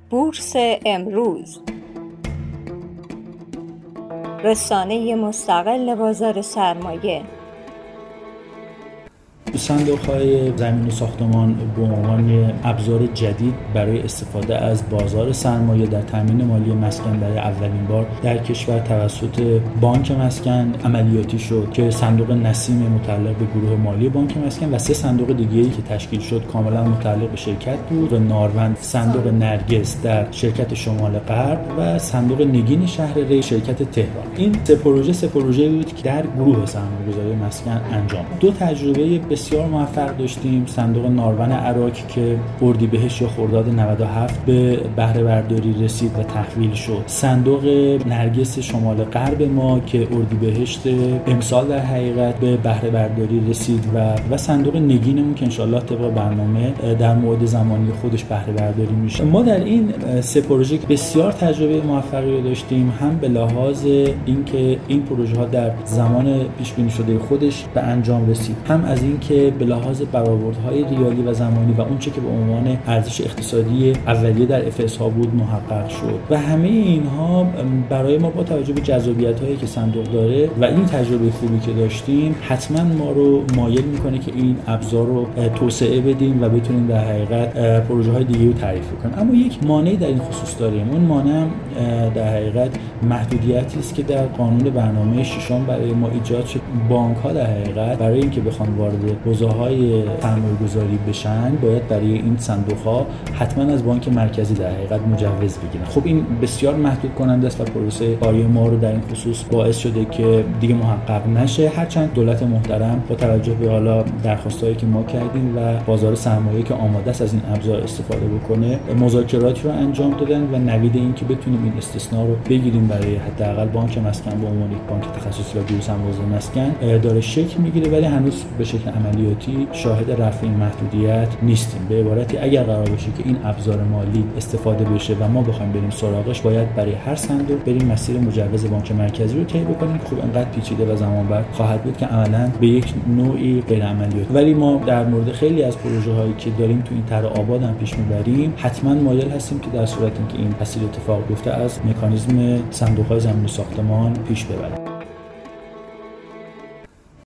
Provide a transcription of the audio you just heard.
بورس امروز، رسانه مستقل بازار سرمایه. صندوق‌های زمین و ساختمان به عنوان ابزار جدید برای استفاده از بازار سرمایه در تامین مالی مسکن برای اولین بار در کشور توسط بانک مسکن عملیاتی شد که صندوق نسیم متعلق به گروه مالی بانک مسکن و 3 صندوق دیگه‌ای که تشکیل شد کاملا متعلق به شرکت بود و ناروند، صندوق نرگس در شرکت شمال غرب و صندوق نگین شهر ری شرکت تهران. این سه پروژه بود که در گروه سرمایه‌گذاری مسکن انجام داد. 2 تجربه بسیار موفق داشتیم. صندوق ناروند عراق که اردیبهشت یا خرداد 97 به بهره برداری رسید و تحویل شد. صندوق نرگس شمال غرب ما که اردیبهشت امسال در حقیقت به بهره برداری رسید و صندوق نگینمون که انشالله طبق برنامه در موعد زمانی خودش بهره برداری میشه. ما در این 3 پروژه بسیار تجربه موفقی داشتیم، هم به لحاظ اینکه این پروژه ها در زمان پیش بینی شده خودش به انجام رسید، هم از اینکه به لحاظ برآوردهای ریالی و زمانی و اونچه که به عنوان ارزش اقتصادی اولیه در افس ها بود محقق شد. و همه اینها برای ما با توجه به جذابیت‌هایی که صندوق داره و این تجربه خوبی که داشتیم حتما ما رو مایل میکنه که این ابزار رو توسعه بدیم و بتونیم در حقیقت پروژه های دیگه رو تعریف کنیم. اما یک مانعی در این خصوص داریم. اون مانع در حقیقت محدودیتی است که در قانون برنامه ششم برای ما ایجاد شد. بانک‌ها در حقیقت برای اینکه بخوان وارد حوزه‌های سرمایه‌گذاری بشن باید برای این صندوق‌ها حتما از بانک مرکزی در حقیقت مجوز بگیرن. خب این بسیار محدود کننده است و پروسه کاری ما رو در این خصوص باعث شده که دیگه محقق نشه، هرچند دولت محترم با توجه به حالا درخواستایی که ما کردیم و بازار سرمایه که آماده است از این ابزار استفاده بکنه مذاکراتی رو انجام دادن و نوید این که بتونیم این استثناء رو بگیریم برای حداقل بانک مسکن به عنوان یک بانک تخصصی و گروه سرمایه‌گذاری مسکن داره شکل میگیره، ولی هنوز به شکل عملیاتی شاهد رفع این محدودیت نیستیم. به عبارتی اگر قرار بشه که این ابزار مالی استفاده بشه و ما بخوایم بریم سراغش باید برای هر صندوق بریم مسیر مجوز بانک مرکزی رو طی بکنیم. خب انقدر پیچیده و زمانبر خواهد بود که عملاً به یک نوعی غیر عملیاتی. ولی ما در مورد خیلی از پروژه هایی که داریم تو این طرح آباد هم پیش میبریم حتما مایل هستیم که در صورت اینکه این مسیر اتفاق بیفته از مکانیزم صندوق های زمین و ساختمان پیش ببریم.